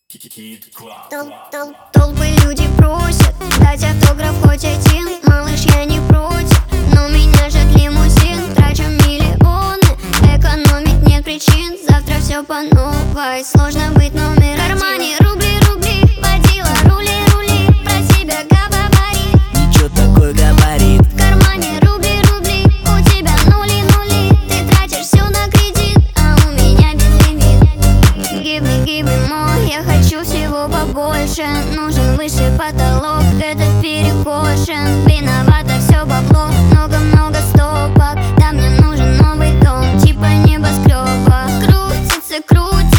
Толпы люди просят дать автограф хоть один. Малыш, я не против, но меня ждет лимузин. Трачу миллионы, экономить нет причин. Завтра все по новой, сложно быть номер один. В кармане рубли, рубли, водила, рули, рули. Про себя говори, ничего такой говорит. в кармане рубли, рубли, у тебя нули, нули. Ты тратишь все на кредит, а у меня безлимит. Give me more, я хочу всего побольше. Нужен высший потолок, этот перекошен. Виновата все бабло, много-много стопок. Да, мне нужен новый дом, типа небоскреба. Крутится, крутится